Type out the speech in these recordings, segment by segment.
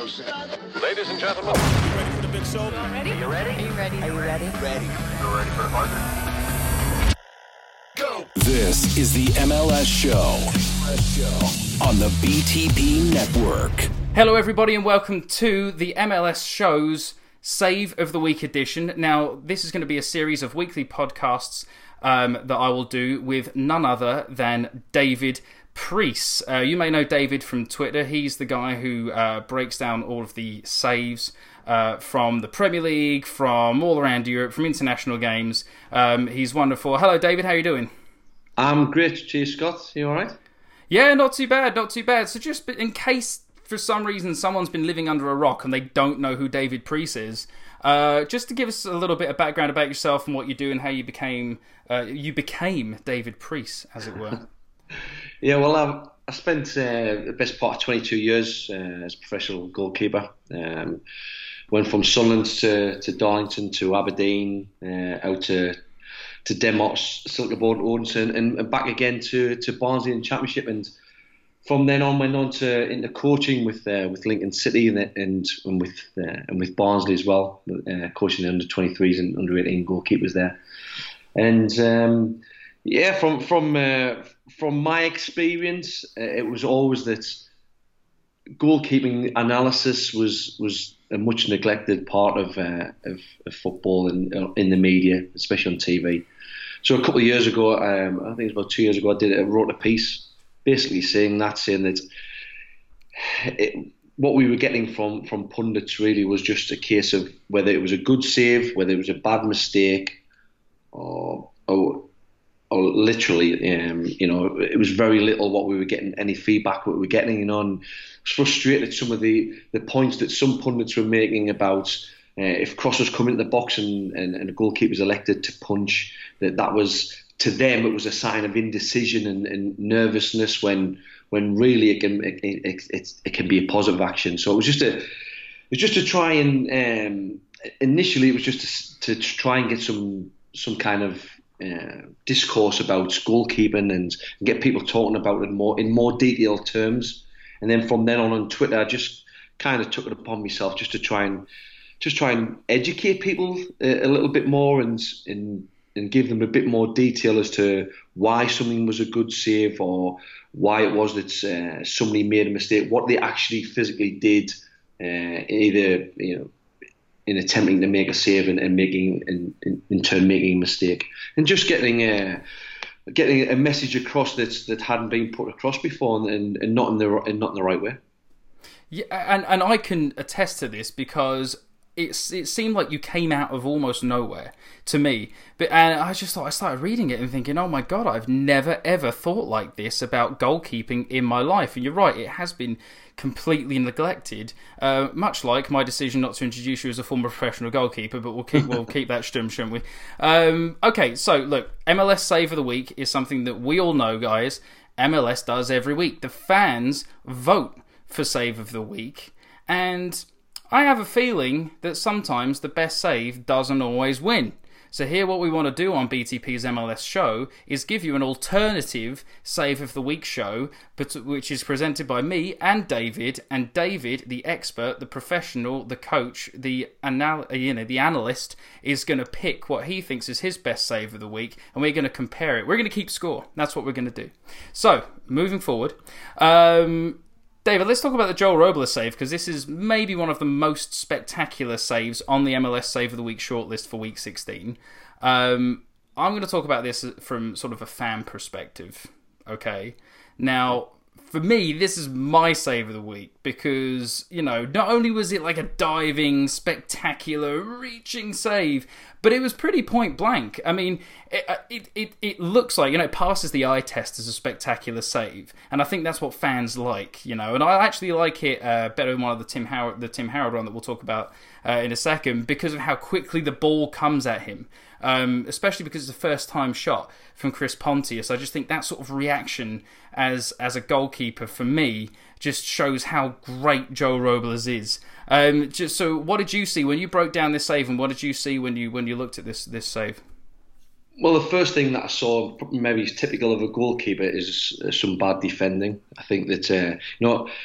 Ladies and gentlemen. You ready for the big show? Ready? You ready? Are you ready? Are you ready? Ready. You're ready for the buzzer? Go! This is the MLS Show on the BTP Network. Hello, everybody, and welcome to the MLS Show's Save of the Week edition. Now, this is going to be a series of weekly podcasts that I will do with none other than David Preece. You may know David from Twitter. He's the guy who breaks down all of the saves from the Premier League, from all around Europe, from international games. He's wonderful. Hello, David. How are you doing? I'm great. Cheers, Scott. You all right? Yeah, not too bad, not too bad. So just in case for some reason someone's been living under a rock and they don't know who David Preece is, just to give us a little bit of background about yourself and what you do and how you became David Preece, as it were. Yeah, well, I spent the best part of 22 years as a professional goalkeeper. Went from Sunderland to Darlington to Aberdeen, out to Denmark, Silkeborg, Odense, and back again to Barnsley in the Championship. And from then on, went on into coaching with Lincoln City and with Barnsley as well, coaching the under 23s and under 18 goalkeepers there. And from my experience, it was always that goalkeeping analysis was a much neglected part of football and in the media, especially on TV. So a couple of years ago, I think it was about 2 years ago, I wrote a piece basically saying that what we were getting from pundits really was just a case of whether it was a good save, whether it was a bad mistake, or literally, it was very little what we were getting, any feedback what we were getting, and I was frustrated at some of the points that some pundits were making about if crosses come into the box and a goalkeeper's elected to punch, that was, to them, it was a sign of indecision and nervousness when really it can be a positive action. So it was just to try and initially it was just to try and get some kind of discourse about goalkeeping and get people talking about it in more detailed terms. And then from then on Twitter, I just kind of took it upon myself just to try and educate people a little bit more and give them a bit more detail as to why something was a good save or why it was that somebody made a mistake, what they actually physically did, either in attempting to make a save and making in turn making a mistake, and just getting a message across that hadn't been put across before and not in the right way. Yeah, and I can attest to this because it seemed like you came out of almost nowhere to me. And I just thought, I started reading it and thinking, oh my God, I've never ever thought like this about goalkeeping in my life. And you're right, it has been completely neglected, much like my decision not to introduce you as a former professional goalkeeper, but we'll keep that stum, shouldn't we? Okay, so look, MLS Save of the Week is something that we all know, guys. MLS does every week. The fans vote for Save of the Week, and I have a feeling that sometimes the best save doesn't always win. So here what we want to do on BTP's MLS Show is give you an alternative Save of the Week show, which is presented by me and David. And David, the expert, the professional, the coach, the analyst, is going to pick what he thinks is his best save of the week, and we're going to compare it. We're going to keep score. That's what we're going to do. So, moving forward, David, let's talk about the Joel Robles save, because this is maybe one of the most spectacular saves on the MLS Save of the Week shortlist for Week 16. I'm going to talk about this from sort of a fan perspective, okay? Now, for me, this is my save of the week because, not only was it like a diving, spectacular, reaching save, but it was pretty point blank. I mean, it looks like, it passes the eye test as a spectacular save, and I think that's what fans like, and I actually like it better than one of the Tim Howard one that we'll talk about in a second, because of how quickly the ball comes at him. Especially because it's a first-time shot from Chris Pontius. I just think that sort of reaction as a goalkeeper, for me, just shows how great Joel Robles is. So what did you see when you broke down this save, and what did you see when you looked at this save? Well, the first thing that I saw, maybe is typical of a goalkeeper, is some bad defending. I think that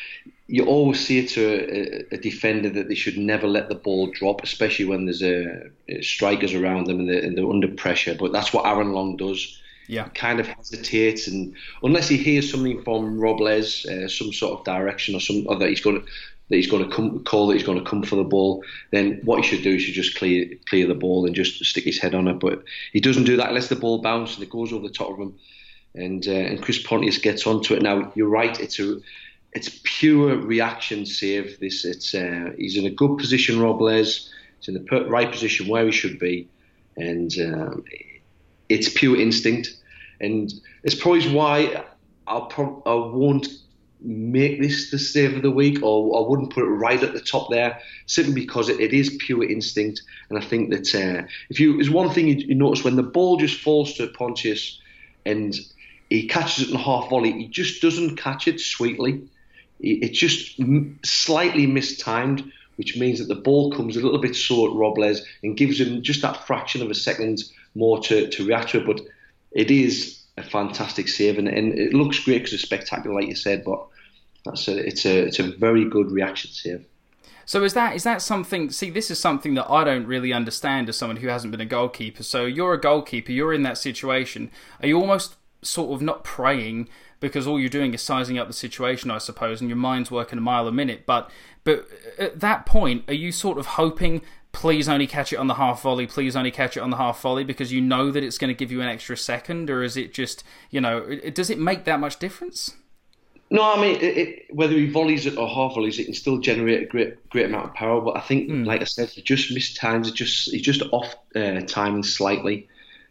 you always say to a defender that they should never let the ball drop, especially when there's strikers around them and they're under pressure. But that's what Aaron Long does. Yeah, He kind of hesitates, and unless he hears something from Robles, some sort of direction or that he's going to come for the ball, then what he should do is just clear the ball and just stick his head on it. But he doesn't do that. He lets the ball bounce and it goes over the top of him, and Chris Pontius gets onto it. Now you're right. It's pure reaction save. He's in a good position. Robles. He's in the right position where he should be, and it's pure instinct. And it's probably why I won't make this the save of the week, or I wouldn't put it right at the top there, simply because it is pure instinct. And I think that there's one thing you notice when the ball just falls to Pontius and he catches it in half volley, he just doesn't catch it sweetly. It's just slightly mistimed, which means that the ball comes a little bit slow at Robles and gives him just that fraction of a second more to react to it. But it is a fantastic save, and it looks great because it's spectacular, like you said. But it's a very good reaction save. So is that something? See, this is something that I don't really understand as someone who hasn't been a goalkeeper. So you're a goalkeeper, you're in that situation. Are you almost sort of not praying because all you're doing is sizing up the situation, I suppose, and your mind's working a mile a minute? But at that point, are you sort of hoping, please only catch it on the half volley, please only catch it on the half volley, because you know that it's going to give you an extra second? Or is it just, does it make that much difference? No, I mean, whether he volleys it or half volleys it, can still generate a great amount of power. But I think, like I said, he just missed times. He's just off timing slightly.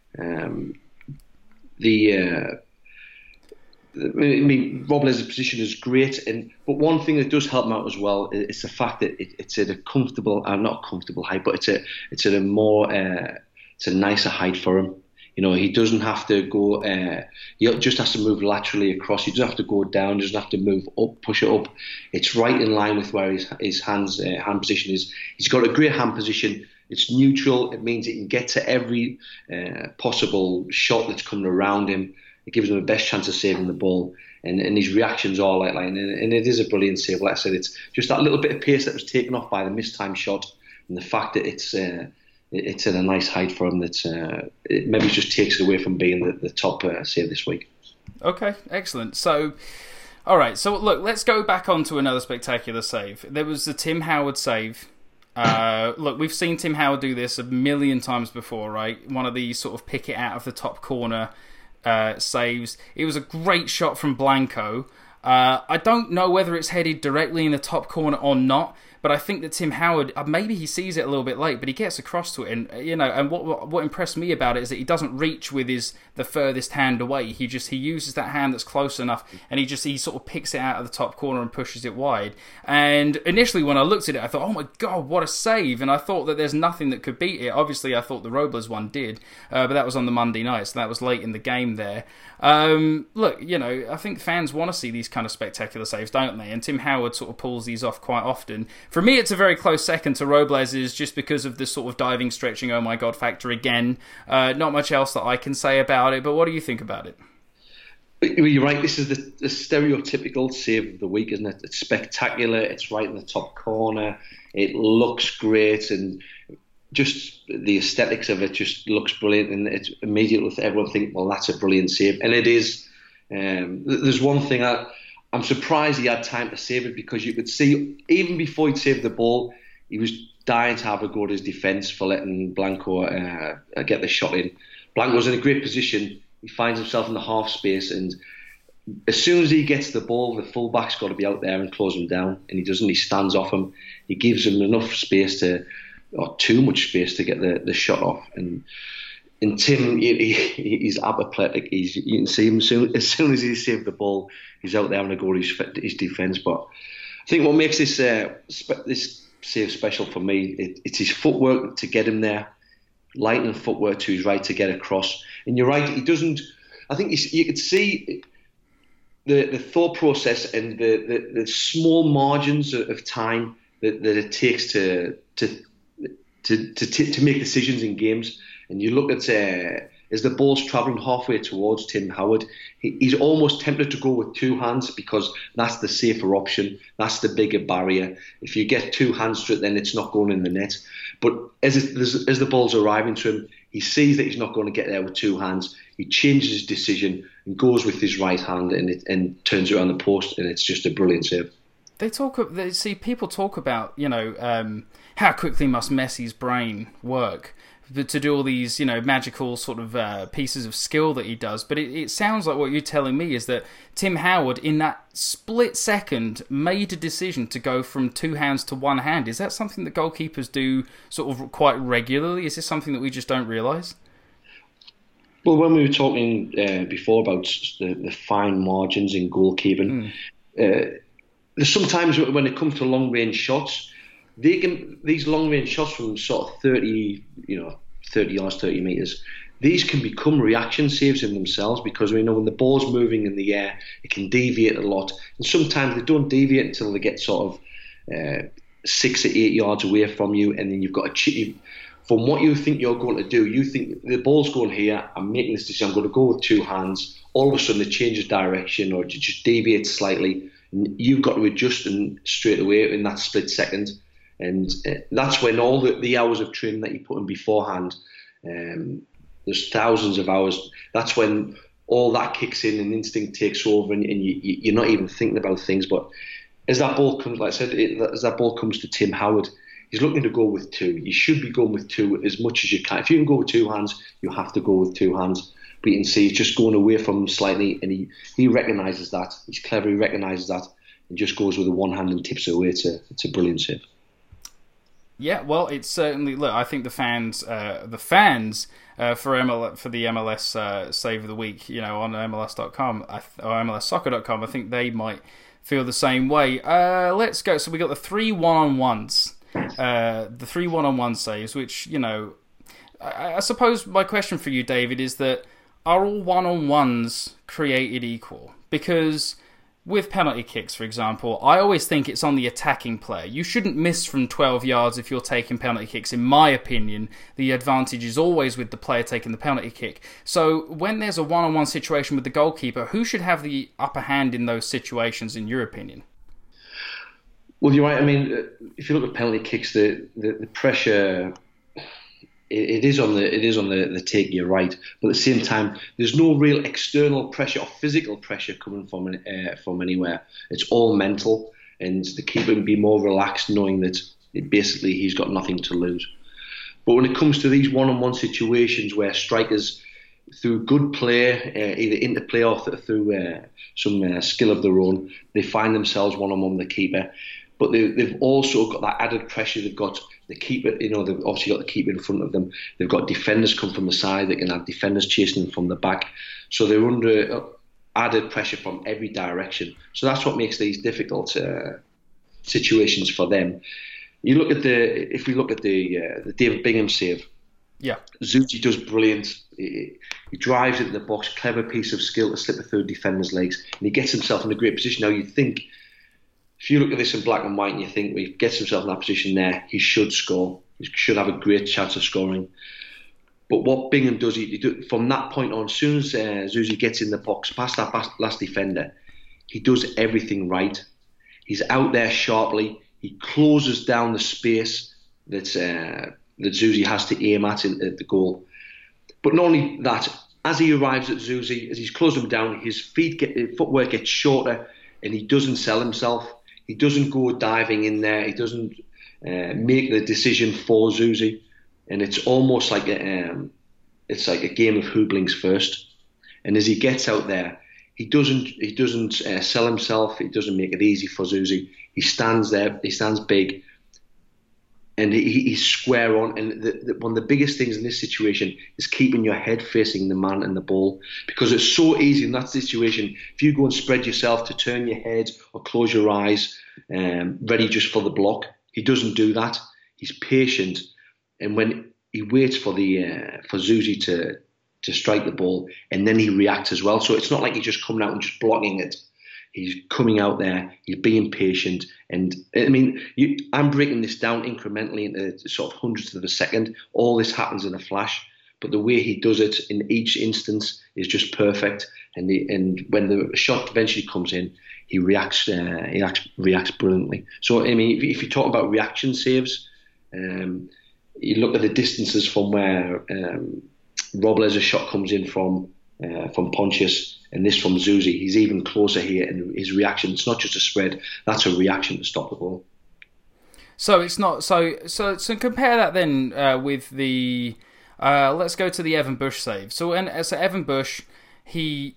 Robles' position is great, but one thing that does help him out as well is the fact that it's at a comfortable, not comfortable height, but it's at a more, it's a nicer height for him. He doesn't have to go. He just has to move laterally across. He doesn't have to go down. He doesn't have to move up, push it up. It's right in line with where his hand position is. He's got a great hand position. It's neutral. It means he can get to every possible shot that's coming around him. It gives him the best chance of saving the ball, and his reactions are like, and it is a brilliant save. Like I said, it's just that little bit of pace that was taken off by the mistimed shot, and the fact that it's at a nice height for him that it maybe just takes it away from being the top save this week. Okay, excellent. So, all right. So look, let's go back on to another spectacular save. There was the Tim Howard save. Look, we've seen Tim Howard do this a million times before, right? One of these sort of pick it out of the top corner saves. It was a great shot from Blanco. I don't know whether it's headed directly in the top corner or not, but I think that Tim Howard, maybe he sees it a little bit late, but he gets across to it, and what impressed me about it is that he doesn't reach with the furthest hand away. He uses that hand that's close enough, and he sort of picks it out of the top corner and pushes it wide. And initially when I looked at it, I thought, oh my god, what a save! And I thought that there's nothing that could beat it. Obviously, I thought the Robles one did, but that was on the Monday night, so that was late in the game there. Look, I think fans want to see these kind of spectacular saves, don't they? And Tim Howard sort of pulls these off quite often. For me, it's a very close second to Robles', just because of the sort of diving, stretching, oh my god factor again. Not much else that I can say about it, but what do you think about it? You're right, this is the stereotypical save of the week, isn't it? It's spectacular, it's right in the top corner, it looks great, and just the aesthetics of it just looks brilliant, and it's immediate with everyone thinking, well, that's a brilliant save. And it is. There's one thing I'm surprised he had time to save it, because you could see, even before he'd saved the ball, he was dying to have a go at his defence for letting Blanco get the shot in. Blanco's in a great position. He finds himself in the half space, and as soon as he gets the ball, the fullback's got to be out there and close him down, and he doesn't. He stands off him. He gives him enough space or too much space to get the shot off. And Tim, he's apoplectic. You can see him as soon as he saved the ball, he's out there having a go at his defence. But I think what makes this save special for me, it's his footwork to get him there, lightning footwork to his right to get across. And you're right, he doesn't. I think you could see the thought process and the small margins of time that it takes to make decisions in games. And you look at as the ball's travelling halfway towards Tim Howard, he's almost tempted to go with two hands because that's the safer option. That's the bigger barrier. If you get two hands to it, then it's not going in the net. But as the ball's arriving to him, he sees that he's not going to get there with two hands. He changes his decision and goes with his right hand and turns it around the post, and it's just a brilliant save. People talk about, how quickly must Messi's brain work to do all these, magical sort of pieces of skill that he does. But it sounds like what you're telling me is that Tim Howard, in that split second, made a decision to go from two hands to one hand. Is that something that goalkeepers do sort of quite regularly? Is this something that we just don't realise? Well, when we were talking before about the fine margins in goalkeeping, there's sometimes when it comes to long-range shots, these long-range shots from sort of 30 yards, 30 metres, these can become reaction saves in themselves because we know when the ball's moving in the air, it can deviate a lot. And sometimes they don't deviate until they get sort of 6 or 8 yards away from you, and then you've got from what you think you're going to do, you think the ball's going here, I'm making this decision, I'm going to go with two hands. All of a sudden it changes direction or it just deviates slightly. And you've got to adjust and straight away in that split second. And that's when all the hours of training that you put in beforehand, there's thousands of hours, that's when all that kicks in and instinct takes over and you're not even thinking about things. But as that ball comes, like I said, as that ball comes to Tim Howard, he's looking to go with two. You should be going with two as much as you can. If you can go with two hands, you have to go with two hands. But you can see he's just going away from him slightly, and he recognises that. He's clever, he recognises that, and just goes with the one hand and tips it away. It's a brilliant save. Yeah, well, it's certainly. Look, I think the fans for the MLS Save of the Week, on MLS.com or MLSsoccer.com, I think they might feel the same way. Let's go. So we got the 3 1-on-1s, the 3 1-on-1 saves, which I suppose my question for you, David, is that are all one-on-ones created equal? Because with penalty kicks, for example, I always think it's on the attacking player. You shouldn't miss from 12 yards if you're taking penalty kicks. In my opinion, the advantage is always with the player taking the penalty kick. So when there's a one-on-one situation with the goalkeeper, who should have the upper hand in those situations, in your opinion? Well, you're right. I mean, if you look at penalty kicks, the pressure... It is on the take. You're right, but at the same time, there's no real external pressure or physical pressure coming from anywhere. It's all mental, and the keeper can be more relaxed, knowing that basically he's got nothing to lose. But when it comes to these one-on-one situations where strikers, through good play, either interplay or through some skill of their own, they find themselves one-on-one with the keeper. But they've also got that added pressure. They've got the keeper, they've obviously got the keeper in front of them. They've got defenders come from the side. They can have defenders chasing them from the back. So they're under added pressure from every direction. So that's what makes these difficult situations for them. If we look at the David Bingham save, yeah, Zuzi does brilliant. He drives into the box, clever piece of skill to slip it through defenders' legs, and he gets himself in a great position. Now you think, if you look at this in black and white and you think, well, he gets himself in that position there, he should score. He should have a great chance of scoring. But what Bingham does, from that point on, as soon as Zuzi gets in the box, past that last defender, he does everything right. He's out there sharply. He closes down the space that Zuzi has to aim at the goal. But not only that, as he arrives at Zuzi, as he's closed him down, his footwork gets shorter, and he doesn't sell himself. He doesn't go diving in there. He doesn't make the decision for Zuzi, and it's almost like a game of who blinks first. And as he gets out there, he doesn't sell himself. He doesn't make it easy for Zuzi. He stands there. He stands big, and he's square on. And one of the biggest things in this situation is keeping your head facing the man and the ball, because it's so easy in that situation. If you go and spread yourself to turn your head or close your eyes, ready just for the block, he doesn't do that. He's patient, and when he waits for Zuzi to strike the ball, and then he reacts as well. So it's not like he's just coming out and just blocking it. He's coming out there, he's being patient. And I mean, I'm breaking this down incrementally into sort of hundredths of a second. All this happens in a flash. but the way he does it in each instance is just perfect. And when the shot eventually comes in, he reacts brilliantly. So I mean, if you talk about reaction saves, you look at the distances from where Robles' shot comes in from Pontius, and this from Zusi. He's even closer here, and his reaction, it's not just a spread, that's a reaction to stop the ball. So it's not so compare that then with the let's go to the Evan Bush save. So Evan Bush, he,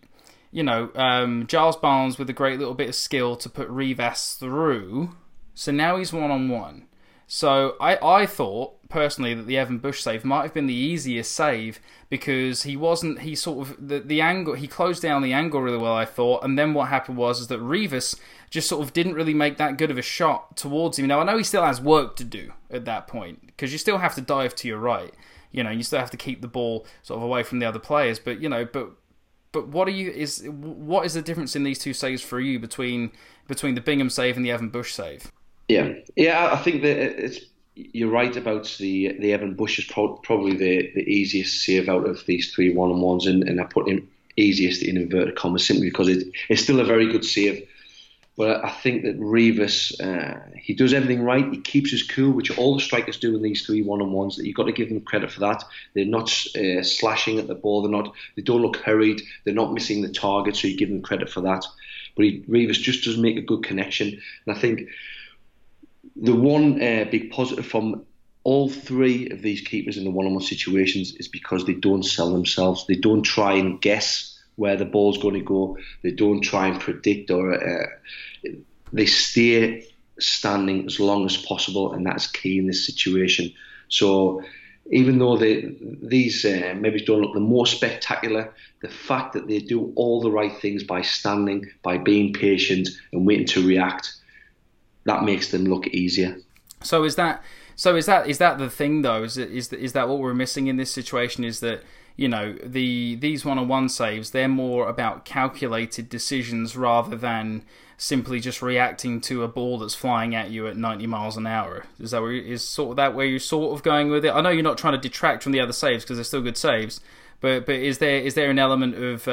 Giles Barnes with a great little bit of skill to put Rivas through. So now he's 1-on-1. So I thought personally that the Evan Bush save might have been the easiest save because he closed down the angle really well, I thought, and then what happened was that Rivas just sort of didn't really make that good of a shot towards him. Now I know he still has work to do at that point because you still have to dive to your right, you still have to keep the ball sort of away from the other players, but what is the difference in these two saves for you between the Bingham save and the Evan Bush save? Yeah, I think that you're right about the Evan Bush is probably the easiest save out of these 3 1-on-1s, and I put him easiest in inverted commas simply because it's still a very good save. But I think that Rivas, he does everything right. He keeps his cool, which all the strikers do in these 3 1-on-1s. That you've got to give them credit for that. They're not slashing at the ball. They don't look hurried. They're not missing the target, so you give them credit for that. But Rivas just does make a good connection, and I think the one big positive from all 3 of these keepers in the 1-on-1 situations is because they don't sell themselves. They don't try and guess where the ball's going to go. They don't try and predict, or they stay standing as long as possible, and that's key in this situation. So even though these maybe don't look the most spectacular, the fact that they do all the right things by standing, by being patient and waiting to react, that makes them look easier. So is that the thing though? Is that what we're missing in this situation? Is that these 1-on-1 saves, they're more about calculated decisions rather than simply just reacting to a ball that's flying at you at 90 miles an hour. Is that where you're sort of going with it? I know you're not trying to detract from the other saves because they're still good saves, but is there an element of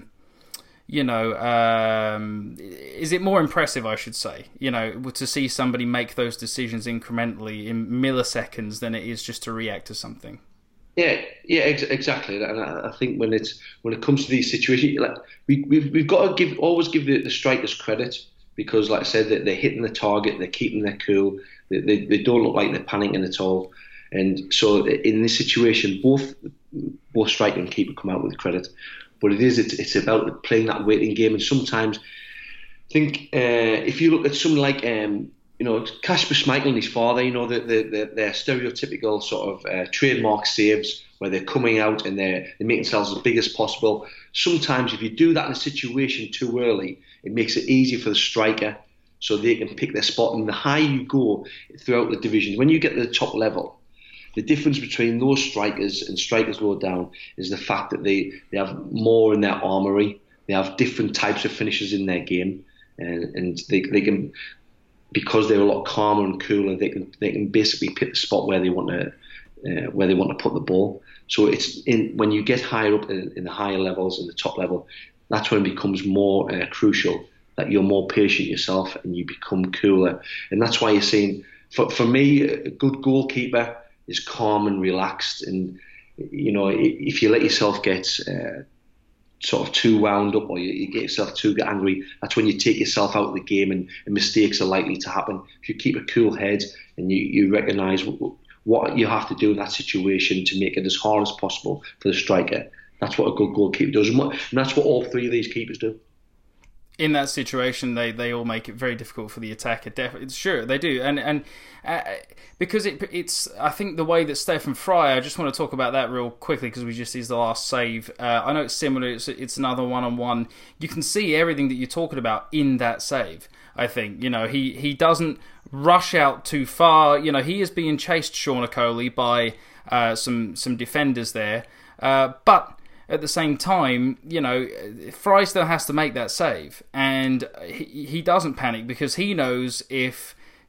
is it more impressive, I should say, to see somebody make those decisions incrementally in milliseconds than it is just to react to something? Yeah, exactly. And I think when it comes to these situations, we've got to always give the strikers credit because, like I said, they're hitting the target, they're keeping their cool, they don't look like they're panicking at all. And so in this situation, both striker and keeper come out with credit. But it's about playing that waiting game. And sometimes, I think if you look at someone like Kasper Schmeichel and his father, they're stereotypical sort of trademark saves where they're coming out and they're making themselves as big as possible. Sometimes if you do that in a situation too early, it makes it easier for the striker so they can pick their spot. And the higher you go throughout the divisions, when you get to the top level, the difference between those strikers and strikers lower down is the fact that they have more in their armoury. They have different types of finishes in their game, and they can, because they're a lot calmer and cooler, they can basically pick the spot where they want to put the ball. So it's when you get higher up in the higher levels and the top level, that's when it becomes more crucial that you're more patient yourself and you become cooler. And that's why you're seeing, for me, a good goalkeeper is calm and relaxed, and if you let yourself get sort of too wound up or you get yourself too angry, that's when you take yourself out of the game and mistakes are likely to happen. If you keep a cool head and you recognise what you have to do in that situation to make it as hard as possible for the striker, that's what a good goalkeeper does, and that's what all 3 of these keepers do. In that situation, they all make it very difficult for the attacker. Sure, they do, and because it's I think the way that Stefan Frei, I just want to talk about that real quickly because we just used the last save. I know it's similar. It's another 1-on-1. You can see everything that you're talking about in that save. I think he doesn't rush out too far. He is being chased, Sean Okoli, by some defenders there, but at the same time, Frei still has to make that save, and he doesn't panic because he knows if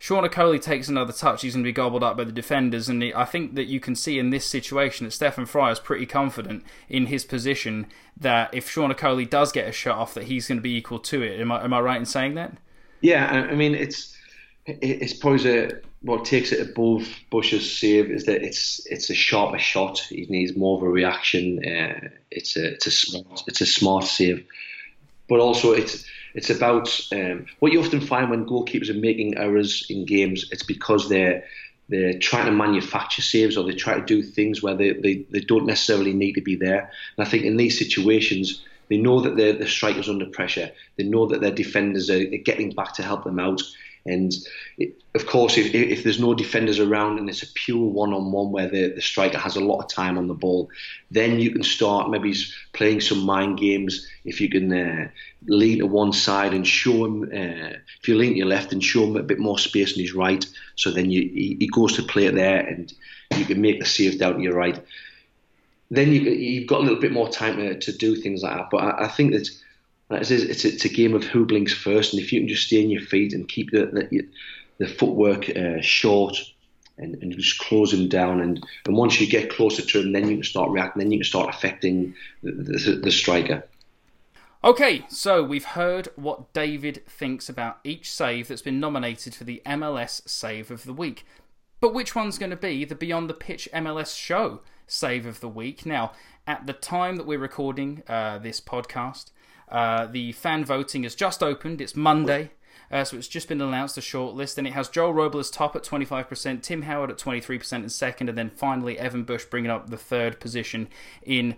Sean O'Coley takes another touch, he's going to be gobbled up by the defenders, and I think that you can see in this situation that Stefan Frei is pretty confident in his position that if Sean O'Coley does get a shot off, that he's going to be equal to it. Am I right in saying that? Yeah, I mean, it's probably what takes it above Bush's save is that it's a sharper shot. He needs more of a reaction. It's a smart save, but also it's about what you often find when goalkeepers are making errors in games. It's because they're trying to manufacture saves, or they try to do things where they don't necessarily need to be there. And I think in these situations, they know that the striker's under pressure. They know that their defenders are getting back to help them out. And of course, if there's no defenders around and it's a pure one-on-one where the striker has a lot of time on the ball, then you can start maybe playing some mind games. If you can lean to one side and show him, if you lean to your left and show him a bit more space on his right, so then he goes to play it there and you can make the save down to your right. Then you've got a little bit more time to do things like that. But I think that it's a game of who blinks first, and if you can just stay on your feet and keep the footwork short and just close him down, and once you get closer to him, then you can start reacting, then you can start affecting the striker. Okay, so we've heard what David thinks about each save that's been nominated for the MLS Save of the Week. But which one's going to be the Beyond the Pitch MLS Show Save of the Week? Now, at the time that we're recording this podcast, the fan voting has just opened. It's Monday, so it's just been announced, the shortlist, and it has Joel Robles top at 25%, Tim Howard at 23% in second, and then finally Evan Bush bringing up the third position with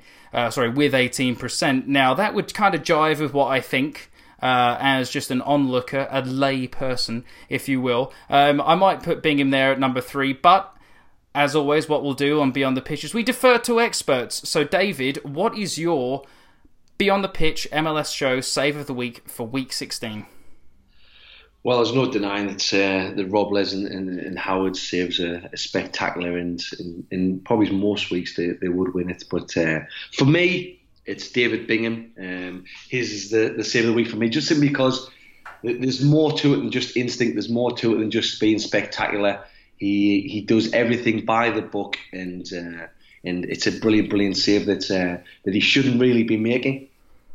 18%. Now, that would kind of jive with what I think. As just an onlooker, a lay person, if you will. I might put Bingham there at number 3, but as always, what we'll do on Beyond the Pitch is we defer to experts. So, David, what is your Beyond the Pitch MLS show save of the week for week 16? Well, there's no denying that the Robles and Howard saves are spectacular, and in probably most weeks they would win it. But for me, it's David Bingham. His is the save of the week for me, just simply because there's more to it than just instinct. There's more to it than just being spectacular. He does everything by the book, and it's a brilliant save that he shouldn't really be making.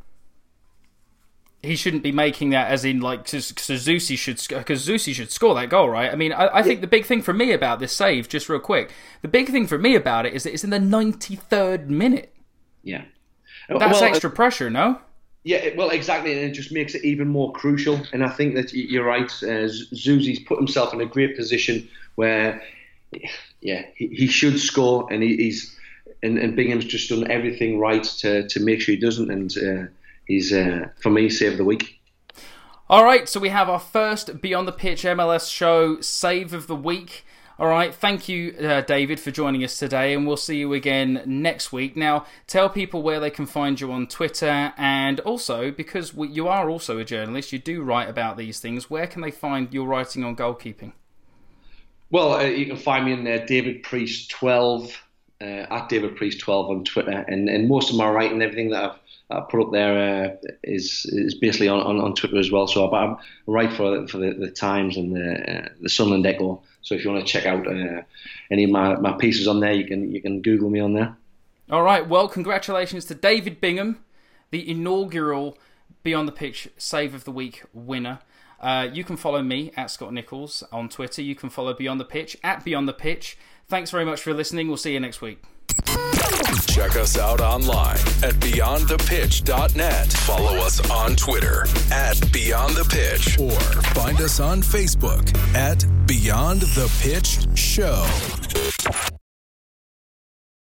He shouldn't be making that, as in like Zusi should score that goal, right? I mean, I think the big thing for me about this save, just real quick, the big thing for me about it is that it's in the 93rd minute. Yeah. That's extra pressure, no? Yeah, well, exactly, and it just makes it even more crucial. And I think that you're right. Zusi's put himself in a great position where, he should score, and and Bingham's just done everything right to make sure he doesn't. And he's, for me, save of the week. All right, so we have our first Beyond the Pitch MLS show save of the week. All right, thank you, David, for joining us today, and we'll see you again next week. Now, tell people where they can find you on Twitter, and also, because you are also a journalist, you do write about these things, where can they find your writing on goalkeeping? Well, you can find me in David Priest 12, at David Priest 12 on Twitter, and most of my writing, everything that I've put up there is basically on Twitter as well. So I write for the Times and the Sunderland Echo. So if you want to check out any of my pieces on there, you can Google me on there. All right. Well, congratulations to David Bingham, the inaugural Beyond the Pitch Save of the Week winner. You can follow me at Scott Nichols on Twitter. You can follow Beyond the Pitch at Beyond the Pitch. Thanks very much for listening. We'll see you next week. Check us out online at beyondthepitch.net. Follow us on Twitter at Beyond the Pitch, or find us on Facebook at Beyond the Pitch Show.